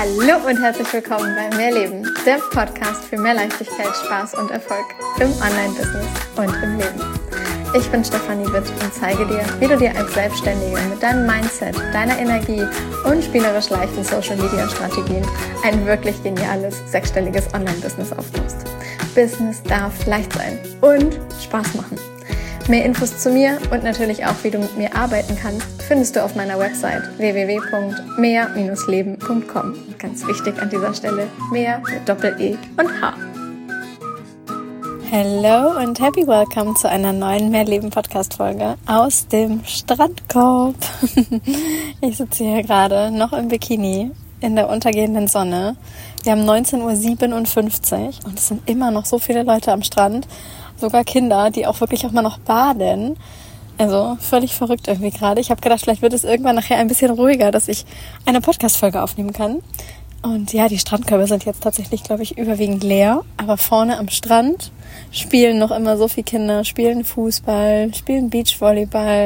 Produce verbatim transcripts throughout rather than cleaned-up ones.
Hallo und herzlich willkommen bei Mehr Leben, der Podcast für mehr Leichtigkeit, Spaß und Erfolg im Online-Business und im Leben. Ich bin Stefanie Witt und zeige dir, wie du dir als Selbstständige mit deinem Mindset, deiner Energie und spielerisch leichten Social-Media-Strategien ein wirklich geniales, sechsstelliges Online-Business aufbaust. Business darf leicht sein und Spaß machen. Mehr Infos zu mir und natürlich auch, wie du mit mir arbeiten kannst, findest du auf meiner Website w w w punkt mehr Bindestrich leben punkt com. Ganz wichtig an dieser Stelle, mehr mit Doppel-E und H. Hello und happy welcome zu einer neuen Mehrleben-Podcast-Folge aus dem Strandkorb. Ich sitze hier gerade noch im Bikini in der untergehenden Sonne. Wir haben neunzehn Uhr siebenundfünfzig und es sind immer noch so viele Leute am Strand. Sogar Kinder, die auch wirklich auch mal noch baden. Also völlig verrückt irgendwie gerade. Ich habe gedacht, vielleicht wird es irgendwann nachher ein bisschen ruhiger, dass ich eine Podcast-Folge aufnehmen kann. Und ja, die Strandkörbe sind jetzt tatsächlich, glaube ich, überwiegend leer. Aber vorne am Strand spielen noch immer so viele Kinder, spielen Fußball, spielen Beachvolleyball,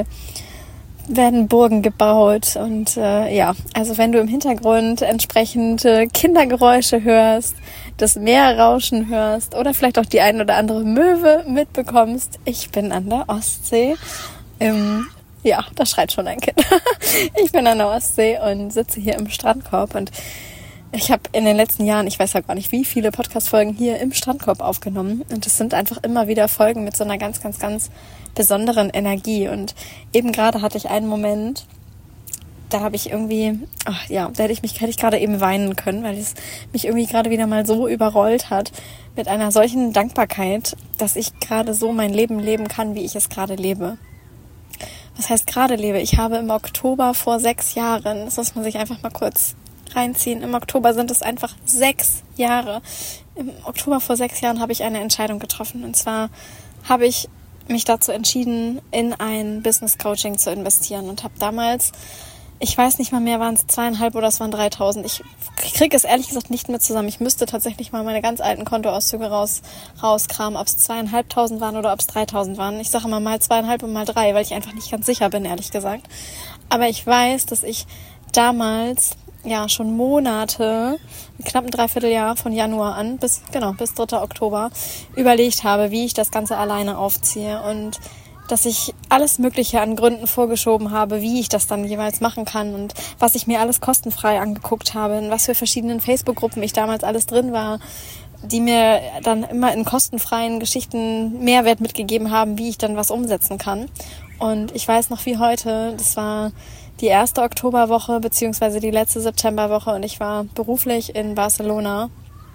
werden Burgen gebaut. Und äh, ja, also wenn du im Hintergrund entsprechende Kindergeräusche hörst, das Meerrauschen hörst oder vielleicht auch die ein oder andere Möwe mitbekommst, ich bin an der Ostsee. Ähm, ja, da schreit schon ein Kind. Ich bin an der Ostsee und sitze hier im Strandkorb und ich habe in den letzten Jahren, ich weiß ja gar nicht, wie viele Podcast-Folgen hier im Strandkorb aufgenommen und es sind einfach immer wieder Folgen mit so einer ganz, ganz, ganz besonderen Energie und eben gerade hatte ich einen Moment, da habe ich irgendwie, ach ja, da hätte ich mich hätte ich gerade eben weinen können, weil es mich irgendwie gerade wieder mal so überrollt hat mit einer solchen Dankbarkeit, dass ich gerade so mein Leben leben kann, wie ich es gerade lebe. Was heißt gerade lebe? Ich habe im Oktober vor sechs Jahren, das muss man sich einfach mal kurz reinziehen, im Oktober sind es einfach sechs Jahre. Im Oktober vor sechs Jahren habe ich eine Entscheidung getroffen und zwar habe ich mich dazu entschieden, in ein Business Coaching zu investieren und habe damals, ich weiß nicht mal mehr, waren es zweieinhalb oder es waren dreitausend. Ich kriege es ehrlich gesagt nicht mehr zusammen. Ich müsste tatsächlich mal meine ganz alten Kontoauszüge raus, rauskramen, ob es zweieinhalbtausend waren oder ob es dreitausend waren. Ich sage immer mal zweieinhalb und mal drei, weil ich einfach nicht ganz sicher bin, ehrlich gesagt. Aber ich weiß, dass ich damals ja schon Monate, knapp ein Dreivierteljahr von Januar an bis genau bis dritter Oktober überlegt habe, wie ich das Ganze alleine aufziehe und dass ich alles Mögliche an Gründen vorgeschoben habe, wie ich das dann jeweils machen kann und was ich mir alles kostenfrei angeguckt habe, in was für verschiedenen Facebook-Gruppen ich damals alles drin war, die mir dann immer in kostenfreien Geschichten Mehrwert mitgegeben haben, wie ich dann was umsetzen kann. Und ich weiß noch wie heute, das war die erste Oktoberwoche beziehungsweise die letzte Septemberwoche und ich war beruflich in Barcelona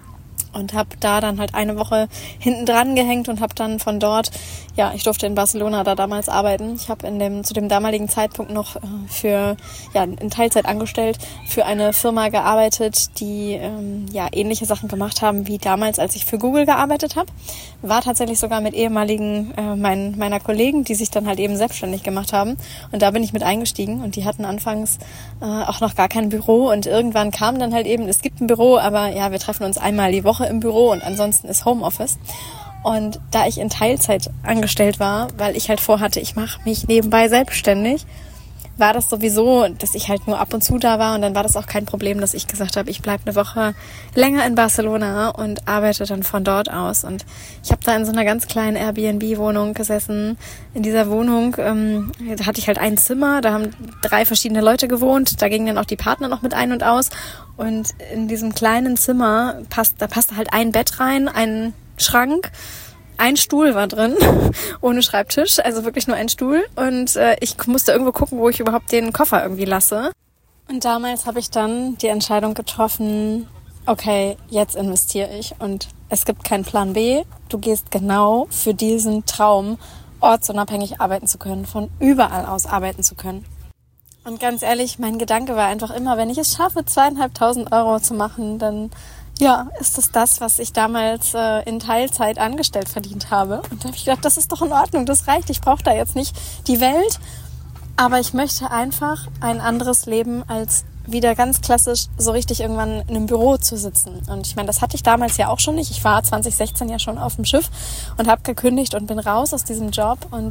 und habe da dann halt eine Woche hinten dran gehängt und habe dann von dort, ja, ich durfte in Barcelona da damals arbeiten. Ich habe in dem zu dem damaligen Zeitpunkt noch äh, für, ja, in Teilzeit angestellt für eine Firma gearbeitet, die ähm, ja ähnliche Sachen gemacht haben wie damals, als ich für Google gearbeitet habe. War tatsächlich sogar mit ehemaligen äh, mein, meiner Kollegen, die sich dann halt eben selbstständig gemacht haben. Und da bin ich mit eingestiegen und die hatten anfangs äh, auch noch gar kein Büro und irgendwann kam dann halt eben, es gibt ein Büro, aber ja, wir treffen uns einmal die Woche im Büro und ansonsten ist Homeoffice. Und da ich in Teilzeit angestellt war, weil ich halt vorhatte, ich mache mich nebenbei selbstständig, war das sowieso, dass ich halt nur ab und zu da war und dann war das auch kein Problem, dass ich gesagt habe, ich bleibe eine Woche länger in Barcelona und arbeite dann von dort aus. Und ich habe da in so einer ganz kleinen Airbnb-Wohnung gesessen. In dieser Wohnung ähm, da hatte ich halt ein Zimmer, da haben drei verschiedene Leute gewohnt, da gingen dann auch die Partner noch mit ein und aus. Und in diesem kleinen Zimmer passt, da passte halt ein Bett rein, ein Schrank, ein Stuhl war drin, ohne Schreibtisch, also wirklich nur ein Stuhl. Und äh, ich musste irgendwo gucken, wo ich überhaupt den Koffer irgendwie lasse. Und damals habe ich dann die Entscheidung getroffen, okay, jetzt investiere ich. Und es gibt keinen Plan B. Du gehst genau für diesen Traum, ortsunabhängig arbeiten zu können, von überall aus arbeiten zu können. Und ganz ehrlich, mein Gedanke war einfach immer, wenn ich es schaffe, zweieinhalbtausend Euro zu machen, dann ja, ist das das, was ich damals äh, in Teilzeit angestellt verdient habe. Und da habe ich gedacht, das ist doch in Ordnung, das reicht. Ich brauche da jetzt nicht die Welt, aber ich möchte einfach ein anderes Leben als wieder ganz klassisch so richtig irgendwann in einem Büro zu sitzen. Und ich meine, das hatte ich damals ja auch schon nicht. Ich war zwanzig sechzehn ja schon auf dem Schiff und habe gekündigt und bin raus aus diesem Job. Und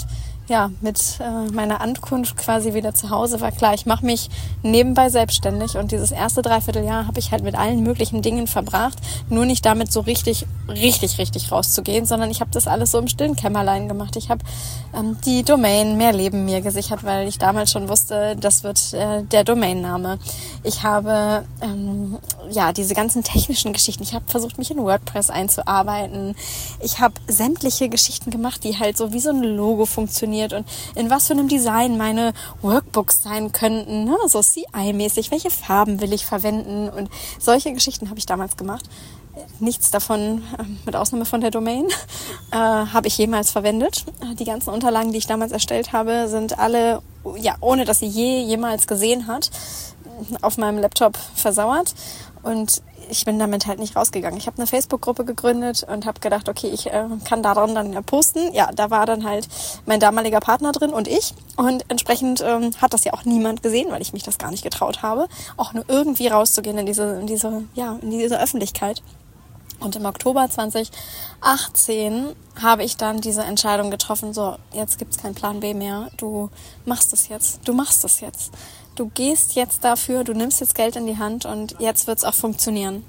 ja, mit äh, meiner Ankunft quasi wieder zu Hause war klar, ich mache mich nebenbei selbstständig und dieses erste Dreivierteljahr habe ich halt mit allen möglichen Dingen verbracht, nur nicht damit so richtig, richtig, richtig rauszugehen, sondern ich habe das alles so im stillen Kämmerlein gemacht. Ich habe ähm, die Domain Mehrleben mir gesichert, weil ich damals schon wusste, das wird äh, der Domainname. Ich habe ähm, ja diese ganzen technischen Geschichten, ich habe versucht, mich in WordPress einzuarbeiten. Ich habe sämtliche Geschichten gemacht, die halt so wie so ein Logo funktionieren und in was für einem Design meine Workbooks sein könnten, ne? So C I-mäßig, welche Farben will ich verwenden und solche Geschichten habe ich damals gemacht. Nichts davon, mit Ausnahme von der Domain, äh, habe ich jemals verwendet. Die ganzen Unterlagen, die ich damals erstellt habe, sind alle, ja, ohne dass sie je jemals gesehen hat, auf meinem Laptop versauert und ich bin damit halt nicht rausgegangen. Ich habe eine Facebook-Gruppe gegründet und habe gedacht, okay, ich äh, kann da dran dann ja posten. Ja, da war dann halt mein damaliger Partner drin und ich. Und entsprechend ähm, hat das ja auch niemand gesehen, weil ich mich das gar nicht getraut habe, auch nur irgendwie rauszugehen in diese, in diese, ja, in diese Öffentlichkeit. Und im Oktober zwanzig achtzehn habe ich dann diese Entscheidung getroffen, so, jetzt gibt's keinen Plan B mehr. Du machst es jetzt. Du machst es jetzt. Du gehst jetzt dafür, du nimmst jetzt Geld in die Hand und jetzt wird's auch funktionieren.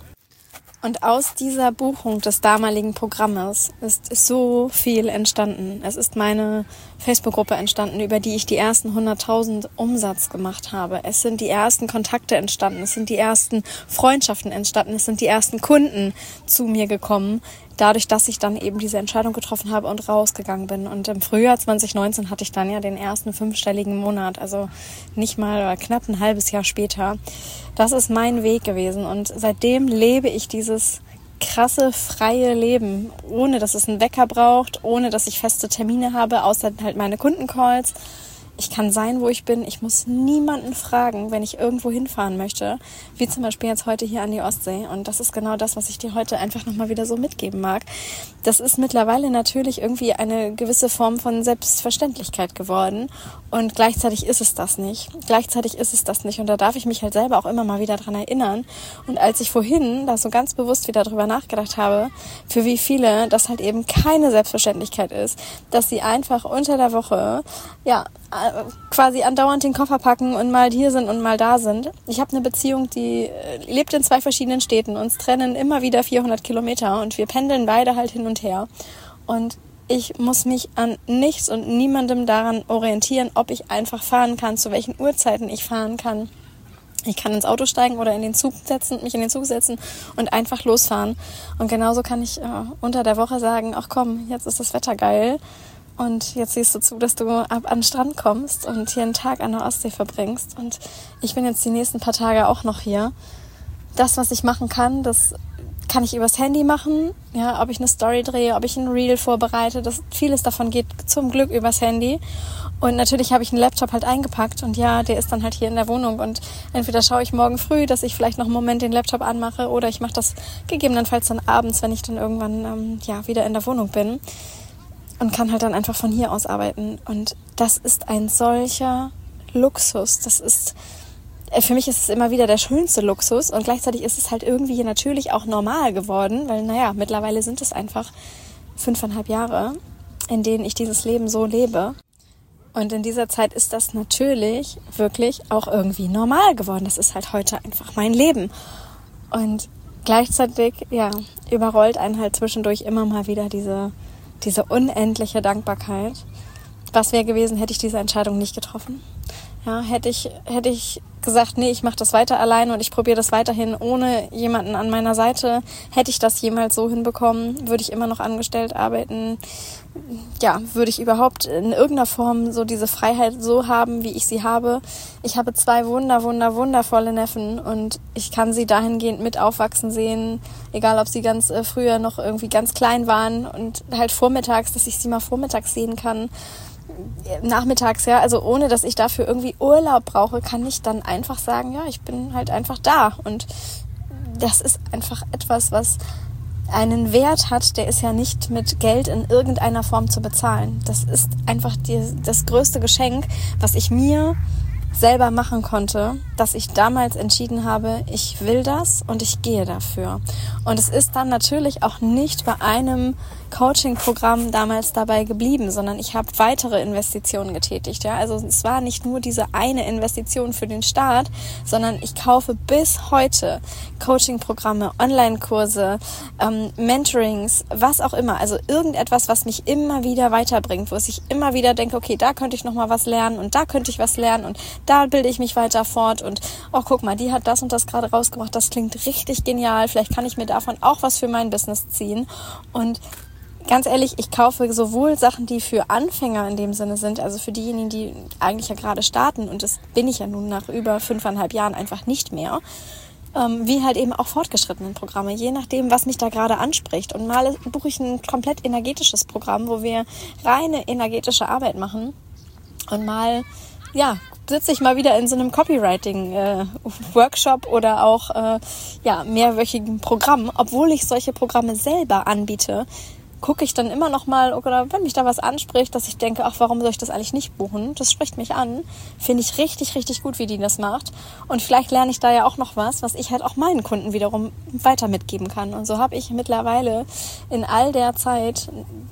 Und aus dieser Buchung des damaligen Programmes ist so viel entstanden. Es ist meine Facebook-Gruppe entstanden, über die ich die ersten hunderttausend Umsatz gemacht habe. Es sind die ersten Kontakte entstanden, es sind die ersten Freundschaften entstanden, es sind die ersten Kunden zu mir gekommen, dadurch, dass ich dann eben diese Entscheidung getroffen habe und rausgegangen bin. Und im Frühjahr zwanzig neunzehn hatte ich dann ja den ersten fünfstelligen Monat, also nicht mal oder knapp ein halbes Jahr später. Das ist mein Weg gewesen und seitdem lebe ich dieses krasse, freie Leben, ohne dass es einen Wecker braucht, ohne dass ich feste Termine habe, außer halt meine Kundencalls. Ich kann sein, wo ich bin. Ich muss niemanden fragen, wenn ich irgendwo hinfahren möchte, wie zum Beispiel jetzt heute hier an die Ostsee. Und das ist genau das, was ich dir heute einfach nochmal wieder so mitgeben mag. Das ist mittlerweile natürlich irgendwie eine gewisse Form von Selbstverständlichkeit geworden. Und gleichzeitig ist es das nicht. Gleichzeitig ist es das nicht. Und da darf ich mich halt selber auch immer mal wieder dran erinnern. Und als ich vorhin da so ganz bewusst wieder drüber nachgedacht habe, für wie viele das halt eben keine Selbstverständlichkeit ist, dass sie einfach unter der Woche, ja, quasi andauernd den Koffer packen und mal hier sind und mal da sind. Ich habe eine Beziehung, die lebt in zwei verschiedenen Städten. Uns trennen immer wieder vierhundert Kilometer und wir pendeln beide halt hin und her. Und ich muss mich an nichts und niemandem daran orientieren, ob ich einfach fahren kann, zu welchen Uhrzeiten ich fahren kann. Ich kann ins Auto steigen oder in den Zug setzen, mich in den Zug setzen und einfach losfahren. Und genauso kann ich äh, unter der Woche sagen, ach komm, jetzt ist das Wetter geil. Und jetzt siehst du zu, dass du ab an den Strand kommst und hier einen Tag an der Ostsee verbringst. Und ich bin jetzt die nächsten paar Tage auch noch hier. Das, was ich machen kann, das kann ich übers Handy machen. Ja, ob ich eine Story drehe, ob ich ein Reel vorbereite. Das, vieles davon geht zum Glück übers Handy. Und natürlich habe ich einen Laptop halt eingepackt. Und ja, der ist dann halt hier in der Wohnung. Und entweder schaue ich morgen früh, dass ich vielleicht noch einen Moment den Laptop anmache. Oder ich mache das gegebenenfalls dann abends, wenn ich dann irgendwann ähm, ja wieder in der Wohnung bin. Und kann halt dann einfach von hier aus arbeiten. Und das ist ein solcher Luxus. Das ist, für mich ist es immer wieder der schönste Luxus. Und gleichzeitig ist es halt irgendwie hier natürlich auch normal geworden. Weil, naja, mittlerweile sind es einfach fünfeinhalb Jahre, in denen ich dieses Leben so lebe. Und in dieser Zeit ist das natürlich wirklich auch irgendwie normal geworden. Das ist halt heute einfach mein Leben. Und gleichzeitig, ja, überrollt einen halt zwischendurch immer mal wieder diese diese unendliche Dankbarkeit. Was wäre gewesen, hätte ich diese Entscheidung nicht getroffen? Ja, hätte ich, hätte ich gesagt, nee, ich mache das weiter allein und ich probiere das weiterhin ohne jemanden an meiner Seite. Hätte ich das jemals so hinbekommen, würde ich immer noch angestellt arbeiten. Ja, würde ich überhaupt in irgendeiner Form so diese Freiheit so haben, wie ich sie habe. Ich habe zwei wunder, wunder, wundervolle Neffen und ich kann sie dahingehend mit aufwachsen sehen, egal ob sie ganz äh, früher noch irgendwie ganz klein waren und halt vormittags, dass ich sie mal vormittags sehen kann. Nachmittags, ja, also ohne, dass ich dafür irgendwie Urlaub brauche, kann ich dann einfach sagen, ja, ich bin halt einfach da und das ist einfach etwas, was einen Wert hat, der ist ja nicht mit Geld in irgendeiner Form zu bezahlen. Das ist einfach die, das größte Geschenk, was ich mir selber machen konnte, dass ich damals entschieden habe, ich will das und ich gehe dafür. Und es ist dann natürlich auch nicht bei einem Coaching-Programm damals dabei geblieben, sondern ich habe weitere Investitionen getätigt. Ja, also es war nicht nur diese eine Investition für den Start, sondern ich kaufe bis heute Coaching-Programme, Online-Kurse, ähm, Mentorings, was auch immer. Also irgendetwas, was mich immer wieder weiterbringt, wo ich immer wieder denke, okay, da könnte ich noch mal was lernen und da könnte ich was lernen und da bilde ich mich weiter fort und oh, guck mal, die hat das und das gerade rausgebracht, das klingt richtig genial, vielleicht kann ich mir davon auch was für mein Business ziehen. Und ganz ehrlich, ich kaufe sowohl Sachen, die für Anfänger in dem Sinne sind, also für diejenigen, die eigentlich ja gerade starten, und das bin ich ja nun nach über fünfeinhalb Jahren einfach nicht mehr, ähm, wie halt eben auch fortgeschrittenen Programme, je nachdem, was mich da gerade anspricht. Und mal buche ich ein komplett energetisches Programm, wo wir reine energetische Arbeit machen, und mal, ja, sitze ich mal wieder in so einem Copywriting-Workshop äh, oder auch äh, ja, mehrwöchigen Programm, obwohl ich solche Programme selber anbiete, gucke ich dann immer noch mal, oder wenn mich da was anspricht, dass ich denke, ach, warum soll ich das eigentlich nicht buchen? Das spricht mich an. Finde ich richtig, richtig gut, wie die das macht. Und vielleicht lerne ich da ja auch noch was, was ich halt auch meinen Kunden wiederum weiter mitgeben kann. Und so habe ich mittlerweile in all der Zeit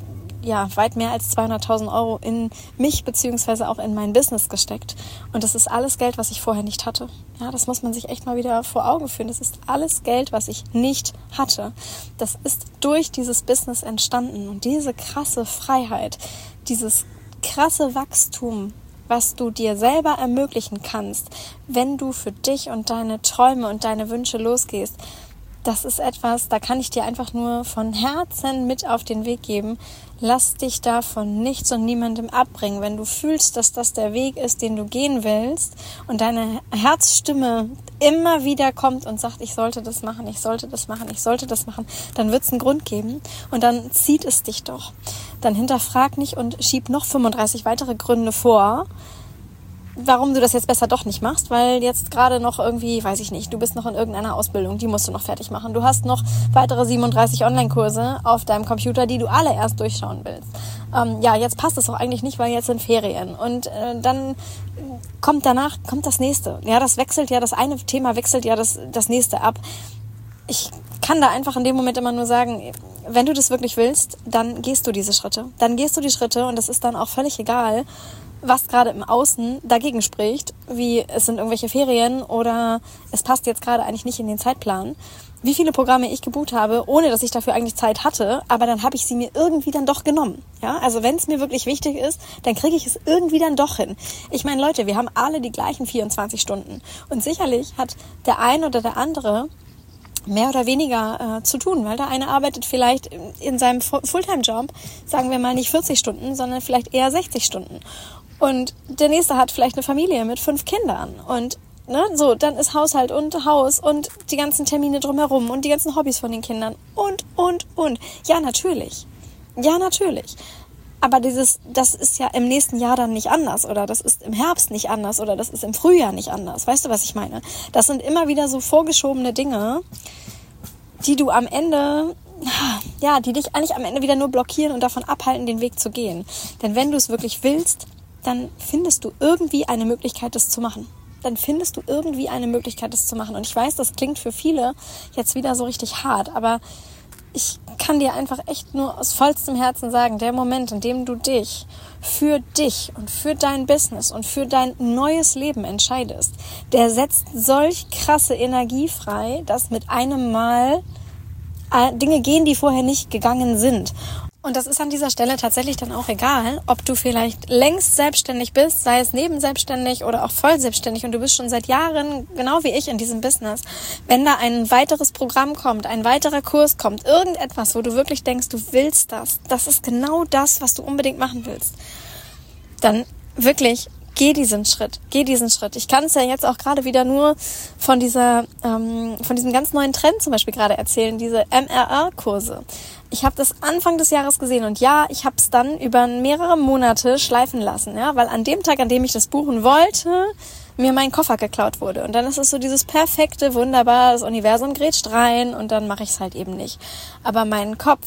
ja weit mehr als zweihunderttausend Euro in mich beziehungsweise auch in mein Business gesteckt. Und das ist alles Geld, was ich vorher nicht hatte. Ja, das muss man sich echt mal wieder vor Augen führen. Das ist alles Geld, was ich nicht hatte. Das ist durch dieses Business entstanden. Und diese krasse Freiheit, dieses krasse Wachstum, was du dir selber ermöglichen kannst, wenn du für dich und deine Träume und deine Wünsche losgehst, das ist etwas, da kann ich dir einfach nur von Herzen mit auf den Weg geben. Lass dich da von nichts und niemandem abbringen. Wenn du fühlst, dass das der Weg ist, den du gehen willst, und deine Herzstimme immer wieder kommt und sagt, ich sollte das machen, ich sollte das machen, ich sollte das machen, dann wird es einen Grund geben und dann zieht es dich doch. Dann hinterfrag nicht und schieb noch fünfunddreißig weitere Gründe vor, warum du das jetzt besser doch nicht machst, weil jetzt gerade noch irgendwie, weiß ich nicht, du bist noch in irgendeiner Ausbildung, die musst du noch fertig machen. Du hast noch weitere siebenunddreißig Online-Kurse auf deinem Computer, die du alle erst durchschauen willst. Ähm, ja, jetzt passt es auch eigentlich nicht, weil jetzt sind Ferien. Und äh, dann kommt danach, kommt das nächste. Ja, das wechselt ja, das eine Thema wechselt ja das, das nächste ab. Ich kann da einfach in dem Moment immer nur sagen, wenn du das wirklich willst, dann gehst du diese Schritte. Dann gehst du die Schritte und es ist dann auch völlig egal, was gerade im Außen dagegen spricht, wie es sind irgendwelche Ferien oder es passt jetzt gerade eigentlich nicht in den Zeitplan. Wie viele Programme ich gebucht habe, ohne dass ich dafür eigentlich Zeit hatte, aber dann habe ich sie mir irgendwie dann doch genommen. Ja, also wenn es mir wirklich wichtig ist, dann kriege ich es irgendwie dann doch hin. Ich meine, Leute, wir haben alle die gleichen vierundzwanzig Stunden und sicherlich hat der ein oder der andere mehr oder weniger äh, zu tun, weil der eine arbeitet vielleicht in seinem Fulltime-Job, sagen wir mal nicht vierzig Stunden, sondern vielleicht eher sechzig Stunden. Und der nächste hat vielleicht eine Familie mit fünf Kindern und ne, so, dann ist Haushalt und Haus und die ganzen Termine drumherum und die ganzen Hobbys von den Kindern und, und, und. Ja, natürlich. Ja, natürlich. Aber dieses, das ist ja im nächsten Jahr dann nicht anders oder das ist im Herbst nicht anders oder das ist im Frühjahr nicht anders. Weißt du, was ich meine? Das sind immer wieder so vorgeschobene Dinge, die du am Ende, ja, die dich eigentlich am Ende wieder nur blockieren und davon abhalten, den Weg zu gehen. Denn wenn du es wirklich willst, dann findest du irgendwie eine Möglichkeit, das zu machen. Dann findest du irgendwie eine Möglichkeit, das zu machen. Und ich weiß, das klingt für viele jetzt wieder so richtig hart, aber ich kann dir einfach echt nur aus vollstem Herzen sagen, der Moment, in dem du dich für dich und für dein Business und für dein neues Leben entscheidest, der setzt solch krasse Energie frei, dass mit einem Mal Dinge gehen, die vorher nicht gegangen sind. Und das ist an dieser Stelle tatsächlich dann auch egal, ob du vielleicht längst selbstständig bist, sei es nebenselbstständig oder auch voll selbstständig und du bist schon seit Jahren, genau wie ich, in diesem Business. Wenn da ein weiteres Programm kommt, ein weiterer Kurs kommt, irgendetwas, wo du wirklich denkst, du willst das, das ist genau das, was du unbedingt machen willst, dann wirklich geh diesen Schritt, geh diesen Schritt. Ich kann es ja jetzt auch gerade wieder nur von dieser, ähm, von diesem ganz neuen Trend zum Beispiel gerade erzählen, diese M R R-Kurse. Ich habe das Anfang des Jahres gesehen und ja, ich habe es dann über mehrere Monate schleifen lassen, ja, weil an dem Tag, an dem ich das buchen wollte, mir mein Koffer geklaut wurde. Und dann ist es so dieses perfekte, wunderbar, das Universum grätscht rein und dann mache ich es halt eben nicht. Aber mein Kopf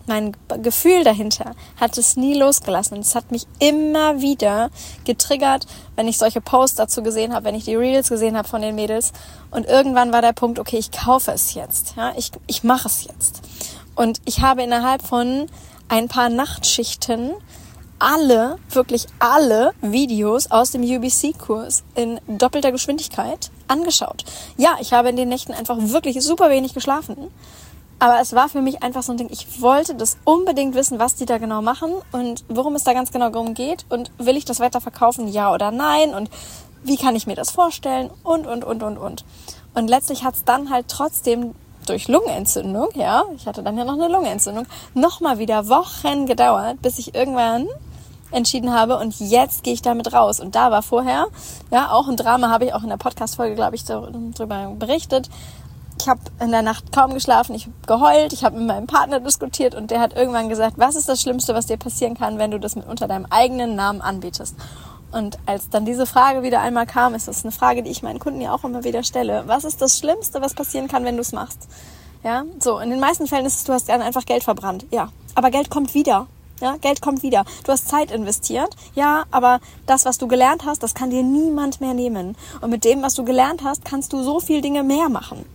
mein Gefühl dahinter hat es nie losgelassen. Es hat mich immer wieder getriggert, wenn ich solche Posts dazu gesehen habe, wenn ich die Reels gesehen habe von den Mädels. Und irgendwann war der Punkt, okay, ich kaufe es jetzt. Ja, ich, ich mache es jetzt. Und ich habe innerhalb von ein paar Nachtschichten alle, wirklich alle Videos aus dem U B C-Kurs in doppelter Geschwindigkeit angeschaut. Ja, ich habe in den Nächten einfach wirklich super wenig geschlafen. Aber es war für mich einfach so ein Ding, ich wollte das unbedingt wissen, was die da genau machen und worum es da ganz genau darum geht und will ich das weiter verkaufen, ja oder nein und wie kann ich mir das vorstellen und, und, und, und, und. Und letztlich hat es dann halt trotzdem durch Lungenentzündung, ja, ich hatte dann ja noch eine Lungenentzündung, nochmal wieder Wochen gedauert, bis ich irgendwann entschieden habe und jetzt gehe ich damit raus. Und da war vorher, ja, auch ein Drama, habe ich auch in der Podcast-Folge, glaube ich, darüber berichtet. Ich habe in der Nacht kaum geschlafen, ich habe geheult, ich habe mit meinem Partner diskutiert und der hat irgendwann gesagt, was ist das Schlimmste, was dir passieren kann, wenn du das mit unter deinem eigenen Namen anbietest? Und als dann diese Frage wieder einmal kam, ist das eine Frage, die ich meinen Kunden ja auch immer wieder stelle. Was ist das Schlimmste, was passieren kann, wenn du es machst? Ja, so, in den meisten Fällen ist es, du hast dann einfach Geld verbrannt. Ja, aber Geld kommt wieder. Ja, Geld kommt wieder. Du hast Zeit investiert. Ja, aber das, was du gelernt hast, das kann dir niemand mehr nehmen. Und mit dem, was du gelernt hast, kannst du so viel Dinge mehr machen.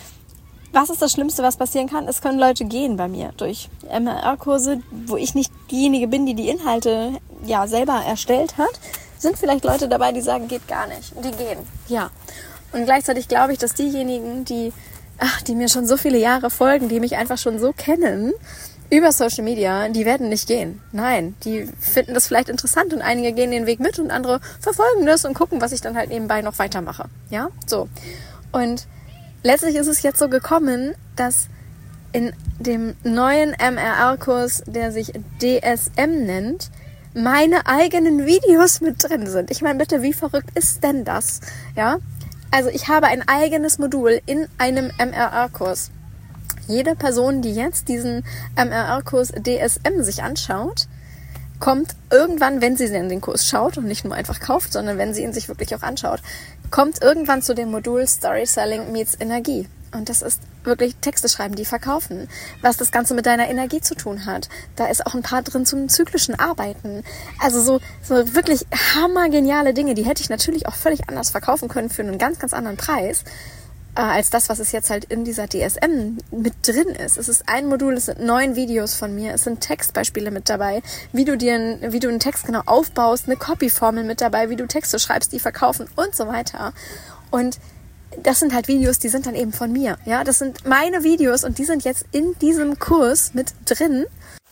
Was ist das Schlimmste, was passieren kann? Es können Leute gehen bei mir durch M R R-Kurse, wo ich nicht diejenige bin, die die Inhalte ja selber erstellt hat. Sind vielleicht Leute dabei, die sagen, geht gar nicht. Und die gehen, ja. Und gleichzeitig glaube ich, dass diejenigen, die, ach, die mir schon so viele Jahre folgen, die mich einfach schon so kennen, über Social Media, die werden nicht gehen. Nein, die finden das vielleicht interessant und einige gehen den Weg mit und andere verfolgen das und gucken, was ich dann halt nebenbei noch weitermache. Ja, so. Und letztlich ist es jetzt so gekommen, dass in dem neuen M R R-Kurs, der sich D S M nennt, meine eigenen Videos mit drin sind. Ich meine, bitte, wie verrückt ist denn das? Ja, also ich habe ein eigenes Modul in einem M R R-Kurs. Jede Person, die jetzt diesen M R R-Kurs D S M sich anschaut, kommt irgendwann, wenn sie in den Kurs schaut und nicht nur einfach kauft, sondern wenn sie ihn sich wirklich auch anschaut, kommt irgendwann zu dem Modul Storytelling meets Energie. Und das ist wirklich Texte schreiben, die verkaufen, was das Ganze mit deiner Energie zu tun hat. Da ist auch ein paar drin zum zyklischen Arbeiten. Also so, so wirklich hammergeniale Dinge, die hätte ich natürlich auch völlig anders verkaufen können für einen ganz, ganz anderen Preis, äh, als das, was es jetzt halt in dieser D S M mit drin ist. Es ist ein Modul, es sind neun Videos von mir, es sind Textbeispiele mit dabei, wie du dir, einen, wie du einen Text genau aufbaust, eine Copy-Formel mit dabei, wie du Texte schreibst, die verkaufen und so weiter. Und das sind halt Videos, die sind dann eben von mir. Ja, das sind meine Videos und die sind jetzt in diesem Kurs mit drin.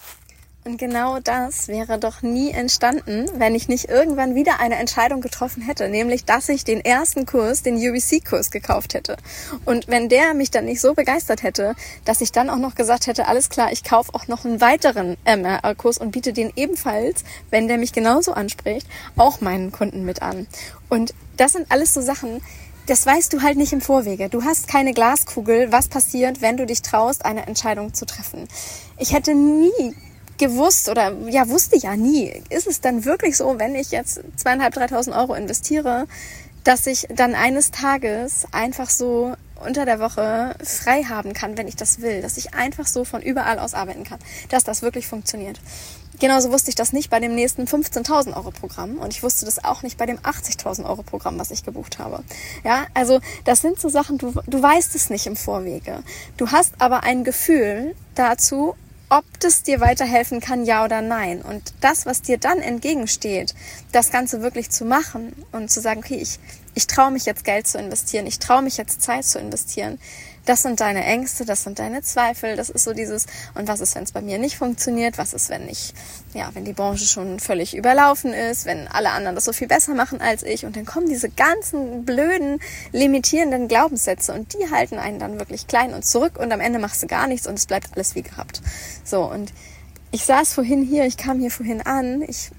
Und genau das wäre doch nie entstanden, wenn ich nicht irgendwann wieder eine Entscheidung getroffen hätte, nämlich, dass ich den ersten Kurs, den U B C-Kurs gekauft hätte. Und wenn der mich dann nicht so begeistert hätte, dass ich dann auch noch gesagt hätte, alles klar, ich kaufe auch noch einen weiteren M R R-Kurs und biete den ebenfalls, wenn der mich genauso anspricht, auch meinen Kunden mit an. Und das sind alles so Sachen, das weißt du halt nicht im Vorwege. Du hast keine Glaskugel, was passiert, wenn du dich traust, eine Entscheidung zu treffen. Ich hätte nie gewusst oder ja, wusste ja nie, ist es dann wirklich so, wenn ich jetzt zweieinhalb, dreitausend Euro investiere, dass ich dann eines Tages einfach so unter der Woche frei haben kann, wenn ich das will, dass ich einfach so von überall aus arbeiten kann, dass das wirklich funktioniert. Genauso wusste ich das nicht bei dem nächsten fünfzehntausend Euro Programm und ich wusste das auch nicht bei dem achtzigtausend Euro Programm, was ich gebucht habe. Ja, also das sind so Sachen, du, du weißt es nicht im Vorwege. Du hast aber ein Gefühl dazu, ob das dir weiterhelfen kann, ja oder nein. Und das, was dir dann entgegensteht, das Ganze wirklich zu machen und zu sagen, okay, ich, ich traue mich jetzt Geld zu investieren, ich traue mich jetzt Zeit zu investieren, das sind deine Ängste, das sind deine Zweifel, das ist so dieses, und was ist, wenn es bei mir nicht funktioniert, was ist, wenn ich, ja, wenn die Branche schon völlig überlaufen ist, wenn alle anderen das so viel besser machen als ich, und dann kommen diese ganzen blöden, limitierenden Glaubenssätze und die halten einen dann wirklich klein und zurück und am Ende machst du gar nichts und es bleibt alles wie gehabt. So, und ich saß vorhin hier, ich kam hier vorhin an, ich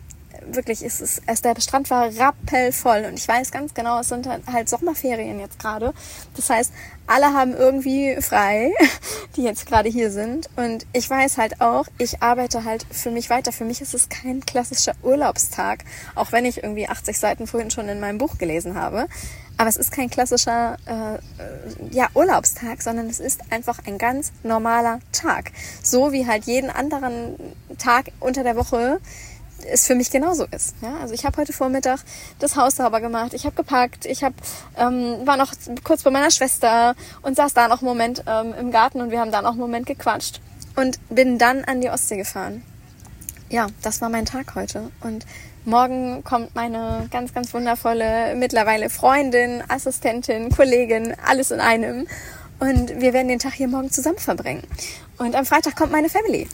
wirklich, es ist, es, der Strand war rappelvoll und ich weiß ganz genau, es sind halt Sommerferien jetzt gerade. Das heißt, alle haben irgendwie frei, die jetzt gerade hier sind. Und ich weiß halt auch, ich arbeite halt für mich weiter. Für mich ist es kein klassischer Urlaubstag, auch wenn ich irgendwie achtzig Seiten vorhin schon in meinem Buch gelesen habe. Aber es ist kein klassischer äh, ja, Urlaubstag, sondern es ist einfach ein ganz normaler Tag. So wie halt jeden anderen Tag unter der Woche es für mich genauso ist. Ja? Also ich habe heute Vormittag das Haus sauber gemacht, ich habe gepackt, ich hab, ähm, war noch kurz bei meiner Schwester und saß da noch einen Moment ähm, im Garten und wir haben da noch einen Moment gequatscht und bin dann an die Ostsee gefahren. Ja, das war mein Tag heute und morgen kommt meine ganz, ganz wundervolle, mittlerweile Freundin, Assistentin, Kollegin, alles in einem. Und wir werden den Tag hier morgen zusammen verbringen. Und am Freitag kommt meine Family.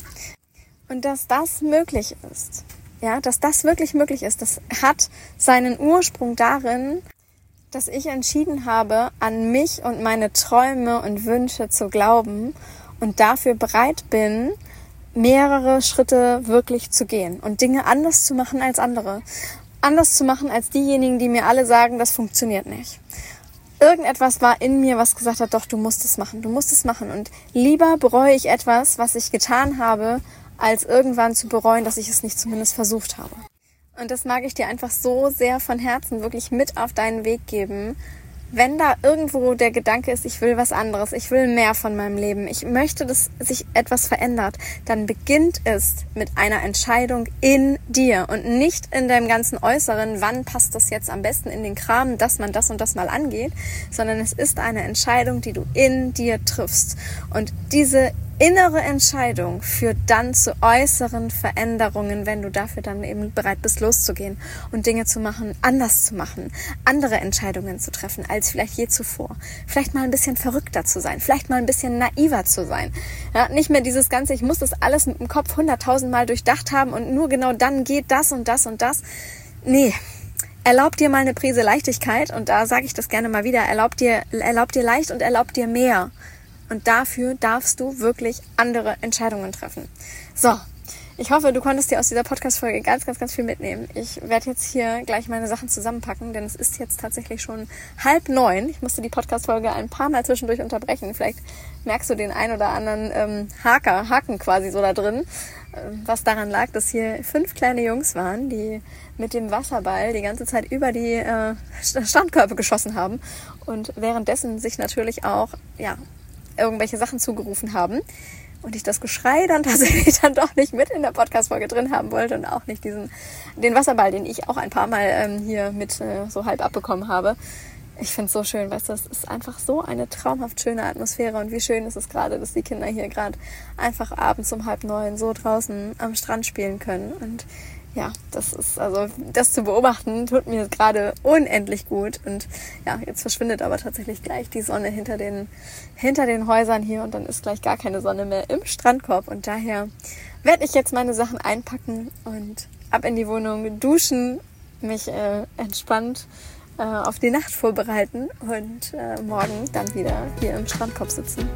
Und dass das möglich ist, ja, dass das wirklich möglich ist, das hat seinen Ursprung darin, dass ich entschieden habe, an mich und meine Träume und Wünsche zu glauben und dafür bereit bin, mehrere Schritte wirklich zu gehen und Dinge anders zu machen als andere. Anders zu machen als diejenigen, die mir alle sagen, das funktioniert nicht. Irgendetwas war in mir, was gesagt hat, doch, du musst es machen, du musst es machen. Und lieber bereue ich etwas, was ich getan habe, als irgendwann zu bereuen, dass ich es nicht zumindest versucht habe. Und das mag ich dir einfach so sehr von Herzen wirklich mit auf deinen Weg geben. Wenn da irgendwo der Gedanke ist, ich will was anderes, ich will mehr von meinem Leben, ich möchte, dass sich etwas verändert, dann beginnt es mit einer Entscheidung in dir und nicht in deinem ganzen Äußeren, wann passt das jetzt am besten in den Kram, dass man das und das mal angeht, sondern es ist eine Entscheidung, die du in dir triffst. Und diese innere Entscheidung führt dann zu äußeren Veränderungen, wenn du dafür dann eben bereit bist, loszugehen und Dinge zu machen, anders zu machen, andere Entscheidungen zu treffen als vielleicht je zuvor. Vielleicht mal ein bisschen verrückter zu sein, vielleicht mal ein bisschen naiver zu sein. Ja, nicht mehr dieses Ganze, ich muss das alles mit dem Kopf hunderttausend Mal durchdacht haben und nur genau dann geht das und das und das. Nee. Erlaub dir mal eine Prise Leichtigkeit und da sage ich das gerne mal wieder, erlaub dir, erlaub dir leicht und erlaub dir mehr. Und dafür darfst du wirklich andere Entscheidungen treffen. So, ich hoffe, du konntest dir aus dieser Podcast-Folge ganz, ganz, ganz viel mitnehmen. Ich werde jetzt hier gleich meine Sachen zusammenpacken, denn es ist jetzt tatsächlich schon halb neun. Ich musste die Podcast-Folge ein paar Mal zwischendurch unterbrechen. Vielleicht merkst du den ein oder anderen ähm, Haker, Haken quasi so da drin, was daran lag, dass hier fünf kleine Jungs waren, die mit dem Wasserball die ganze Zeit über die äh, Strandkörbe geschossen haben und währenddessen sich natürlich auch, ja, irgendwelche Sachen zugerufen haben und ich das Geschrei dann tatsächlich dann doch nicht mit in der Podcast-Folge drin haben wollte und auch nicht diesen den Wasserball, den ich auch ein paar Mal ähm, hier mit äh, so halb abbekommen habe. Ich finde es so schön, weißt du, es ist einfach so eine traumhaft schöne Atmosphäre und wie schön ist es gerade, dass die Kinder hier gerade einfach abends um halb neun so draußen am Strand spielen können und ja, das ist, also das zu beobachten, tut mir gerade unendlich gut. Und ja, jetzt verschwindet aber tatsächlich gleich die Sonne hinter den, hinter den Häusern hier und dann ist gleich gar keine Sonne mehr im Strandkorb. Und daher werde ich jetzt meine Sachen einpacken und ab in die Wohnung duschen, mich äh, entspannt äh, auf die Nacht vorbereiten und äh, morgen dann wieder hier im Strandkorb sitzen.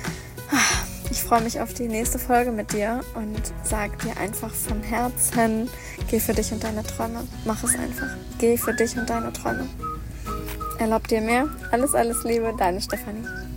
Ich freue mich auf die nächste Folge mit dir und sag dir einfach von Herzen, geh für dich und deine Träume. Mach es einfach. Geh für dich und deine Träume. Erlaub dir mehr. Alles, alles Liebe, deine Stefanie.